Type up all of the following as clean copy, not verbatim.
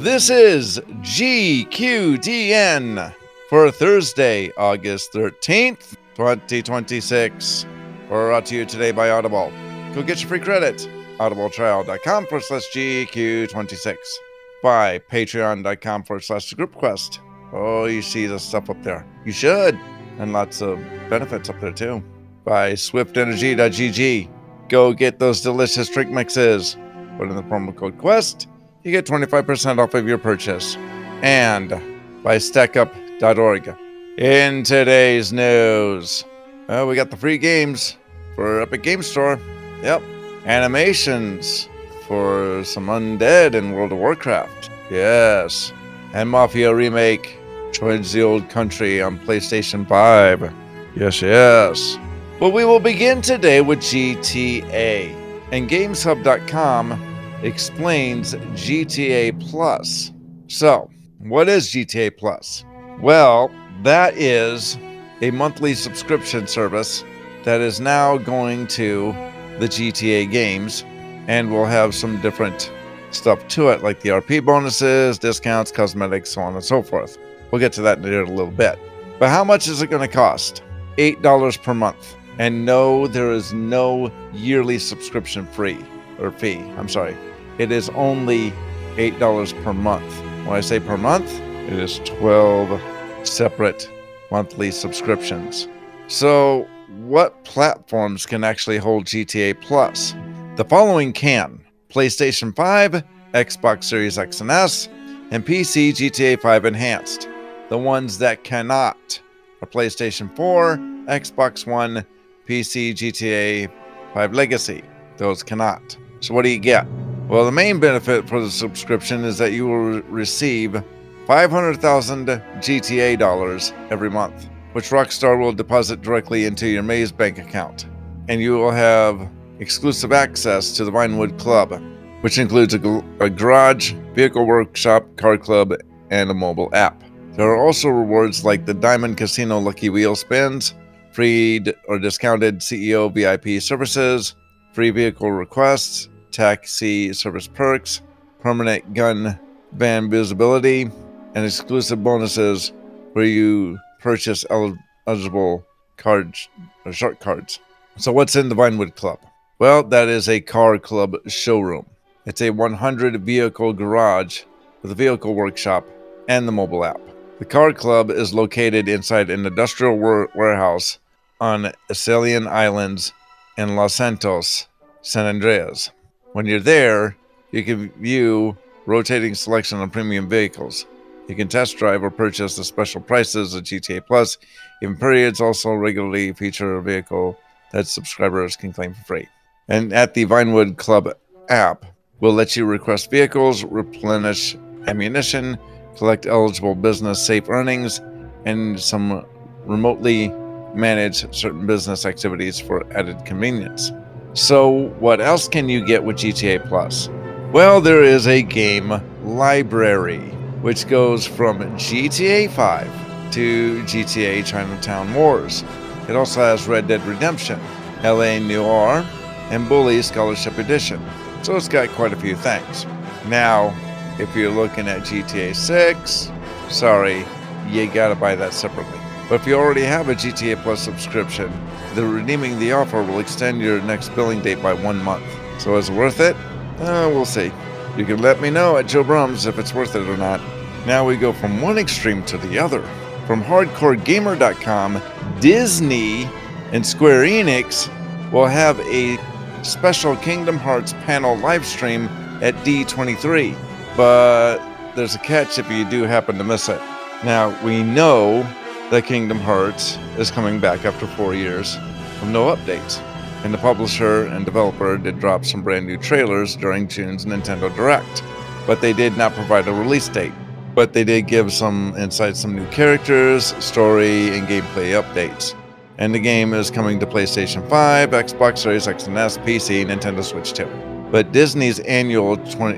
This is GQDN for Thursday, August 13th, 2026. We're brought to you today by Audible. Go get your free credit. audibletrial.com/GQ26. By patreon.com/groupquest. Oh, you see the stuff up there. You should. And lots of benefits up there too. By swiftenergy.gg. Go get those delicious drink mixes. Put in the promo code QUEST. You get 25% off of your purchase. And by stackup.org. In today's news, we got the free games for Epic Game Store. Yep. Animations for some Undead in World of Warcraft. Yes. And Mafia Remake joins the old country on PlayStation 5. Yes. But we will begin today with GTA. And GamesHub.com explains GTA Plus. So, what is GTA Plus? Well, that is a monthly subscription service that is now going to the GTA games and will have some different stuff to it, like the RP bonuses, discounts, cosmetics, so on and so forth. We'll get to that in a little bit. But how much is it going to cost? $8 per month. And no, there is no yearly subscription fee. It is only $8 per month. When I say per month, it is 12 separate monthly subscriptions. So, what platforms can actually hold GTA Plus? The following can: PlayStation 5, Xbox Series X and S, and PC GTA 5 Enhanced. The ones that cannot are PlayStation 4, Xbox One, PC GTA 5 Legacy. Those cannot. So what do you get? Well, the main benefit for the subscription is that you will receive 500,000 GTA dollars every month, which Rockstar will deposit directly into your Maze Bank account. And you will have exclusive access to the Vinewood Club, which includes a garage, vehicle workshop, car club, and a mobile app. There are also rewards like the Diamond Casino Lucky Wheel spins, free or discounted CEO VIP services, free vehicle requests, taxi service perks, permanent gun van visibility, and exclusive bonuses where you purchase eligible cards or shark cards. So what's in the Vinewood Club? Well, that is a car club showroom. It's a 100 vehicle garage with a vehicle workshop and the mobile app. The car club is located inside an industrial warehouse on Ascension Islands in Los Santos, San Andreas. When you're there, you can view rotating selection of premium vehicles. You can test drive or purchase the special prices of GTA Plus. Even periods also regularly feature a vehicle that subscribers can claim for free. And at the Vinewood Club app, we'll let you request vehicles, replenish ammunition, collect eligible business safe earnings, and some remotely manage certain business activities for added convenience. So what else can you get with GTA Plus? Well, there is a game library, which goes from GTA 5 to GTA Chinatown Wars. It also has Red Dead Redemption, LA Noire, and Bully Scholarship Edition. So it's got quite a few things. Now, if you're looking at GTA 6, sorry, you gotta buy that separately. But if you already have a GTA Plus subscription, redeeming the offer will extend your next billing date by 1 month. So is it worth it? We'll see. You can let me know at Joe Brums if it's worth it or not. Now we go from one extreme to the other. From HardcoreGamer.com, Disney and Square Enix will have a special Kingdom Hearts panel live stream at D23. But there's a catch if you do happen to miss it. Now, we know that Kingdom Hearts is coming back after 4 years with no updates. And the publisher and developer did drop some brand new trailers during June's Nintendo Direct. But they did not provide a release date. But they did give some insights, some new characters, story, and gameplay updates. And the game is coming to PlayStation 5, Xbox Series X and S, PC, Nintendo Switch 2. But Disney's annual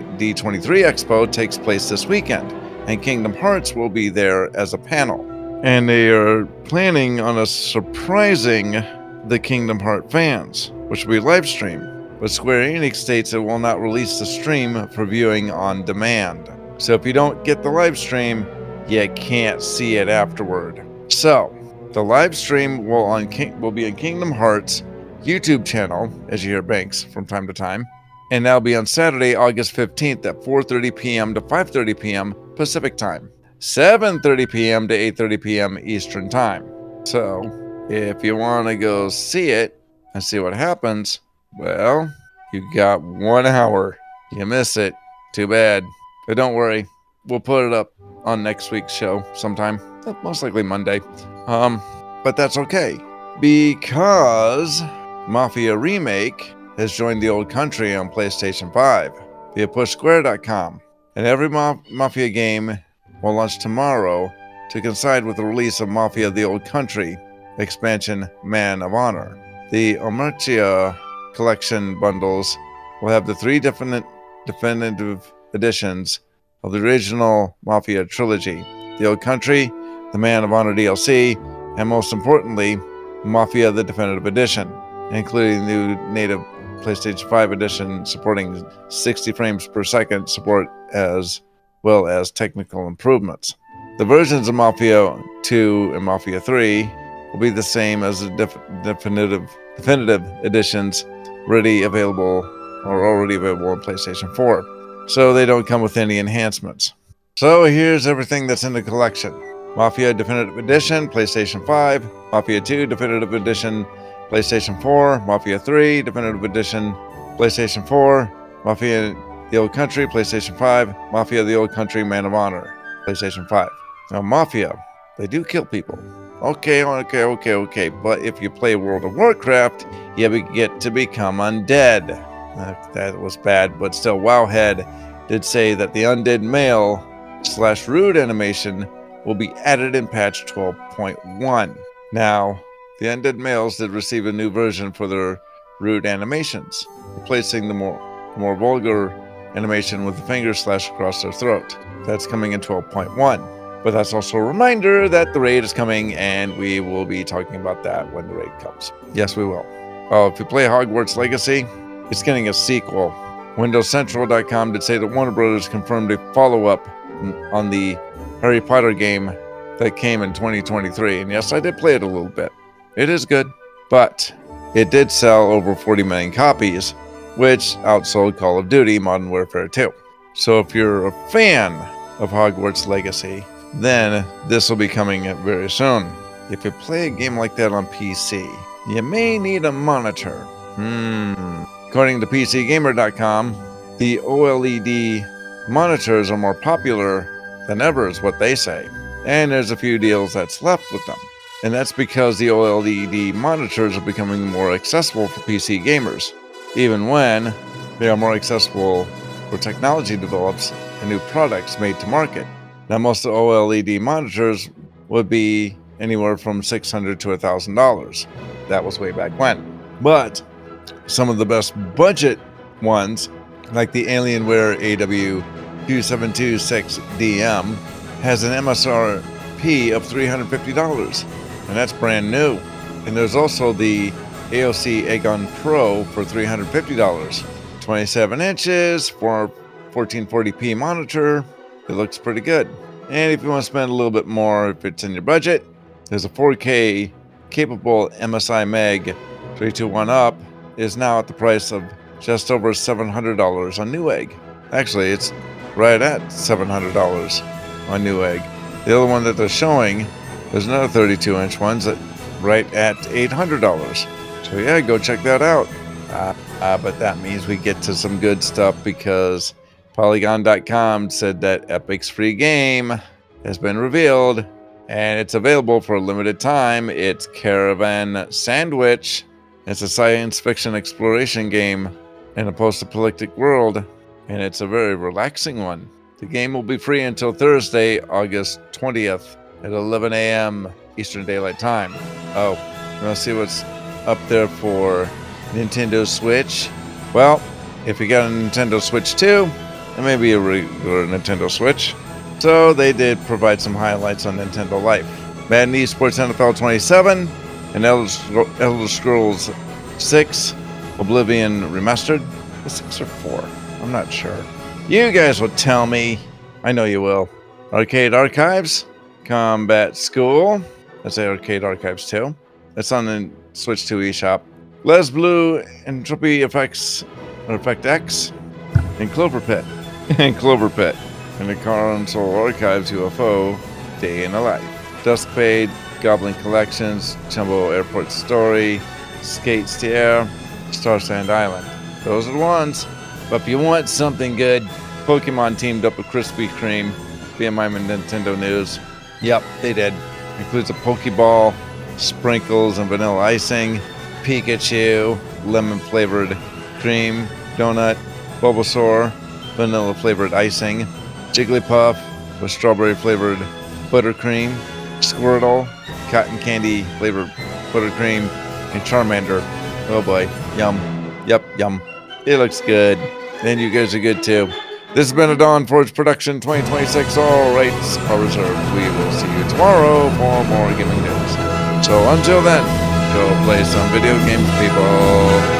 D23 Expo takes place this weekend, and Kingdom Hearts will be there as a panel. And they are planning on surprising the Kingdom Hearts fans, which will be live stream. But Square Enix states it will not release the stream for viewing on demand. So if you don't get the live stream, you can't see it afterward. So the live stream will be on Kingdom Hearts YouTube channel, as you hear Banks from time to time, and that'll be on Saturday, August 15th at 4:30 p.m. to 5:30 p.m. Pacific time, 7:30 p.m. to 8:30 p.m. Eastern time. So if you want to go see it and see what happens, well, you got 1 hour. You miss it, too bad. But don't worry, we'll put it up on next week's show sometime, most likely Monday. But that's okay, because Mafia Remake has joined the old country on PlayStation 5 via PushSquare.com. And every Mafia game will launch tomorrow to coincide with the release of Mafia the Old Country expansion Man of Honor. The Omertia collection bundles will have the 3 definitive editions of the original Mafia trilogy, the Old Country, the Man of Honor DLC, and most importantly, Mafia the Definitive Edition, including the new native PlayStation 5 edition supporting 60 frames per second support as well as technical improvements. The versions of Mafia 2 and Mafia 3 will be the same as the definitive editions already available on PlayStation 4, so they don't come with any enhancements. So here's everything that's in the collection. Mafia Definitive Edition, PlayStation 5, Mafia 2 Definitive Edition, PlayStation 4, Mafia 3 Definitive Edition, PlayStation 4, Mafia the Old Country, PlayStation 5, Mafia the Old Country Man of Honor, PlayStation 5. Now, Mafia, they do kill people. Okay, but if you play World of Warcraft, you get to become undead. That was bad, but still, Wowhead did say that the undead male / rude animation will be added in patch 12.1. Now, the undead males did receive a new version for their rude animations, replacing the more vulgar animation with the fingers slashed across their throat. That's coming in 12.1. But that's also a reminder that the raid is coming, and we will be talking about that when the raid comes. Yes, we will. Oh, if you play Hogwarts Legacy, it's getting a sequel. WindowsCentral.com did say that Warner Brothers confirmed a follow-up on the Harry Potter game that came in 2023. And yes, I did play it a little bit. It is good, but it did sell over 40 million copies, which outsold Call of Duty Modern Warfare 2. So if you're a fan of Hogwarts Legacy, then this will be coming very soon. If you play a game like that on PC, you may need a monitor. According to PCGamer.com, the OLED monitors are more popular than ever is what they say. And there's a few deals that's left with them. And that's because the OLED monitors are becoming more accessible for PC gamers, even when they are more accessible where technology develops and new products made to market. Now, most of the OLED monitors would be anywhere from $600 to $1,000. That was way back when. But some of the best budget ones, like the Alienware AW2726DM, has an MSRP of $350, and that's brand new. And there's also the AOC Aegon Pro for $350, 27 inches for 1440p monitor. It looks pretty good. And if you want to spend a little bit more, if it's in your budget, there's a 4K capable MSI Meg 321 Up is now at the price of just over $700 on Newegg. Actually, it's right at $700 on Newegg. The other one that they're showing, there's another 32-inch one's right at $800. So yeah, go check that out. But that means we get to some good stuff, because Polygon.com said that Epic's free game has been revealed, and it's available for a limited time. It's Caravan Sandwich. It's a science fiction exploration game in a post-apocalyptic world, and it's a very relaxing one. The game will be free until Thursday, August 20th at 11 a.m. Eastern Daylight Time. Oh, you want to see what's up there for Nintendo Switch? Well, if you got a Nintendo Switch 2, and maybe a regular Nintendo Switch, so they did provide some highlights on Nintendo Life. Madden Esports NFL 27 and Elder Scrolls 6 Oblivion Remastered. The 6 or 4? I'm not sure. You guys will tell me. I know you will. Arcade Archives, Combat School. That's Arcade Archives 2. That's on the Switch 2 eShop. Les Blue, Entropy Effects, or Effect X, and Clover Pit. And Clover Pit. And the Console Archives UFO, Day in the Life. Duskfade, Goblin Collections, Chumbo Airport Story, Skates to Air, Star Sand Island. Those are the ones. But if you want something good, Pokemon teamed up with Krispy Kreme. BMI and Nintendo News. Yep, they did. Includes a Pokeball, sprinkles and vanilla icing, Pikachu, lemon flavored cream, donut, Bulbasaur, vanilla flavored icing, Jigglypuff with strawberry flavored buttercream, Squirtle, cotton candy flavored buttercream, and Charmander. Oh boy, yum. Yep, yum. It looks good. And you guys are good too. This has been a Dawn Forge production 2026. All rights are reserved. We will see you tomorrow for more gaming news. So until then, go play some video games, people.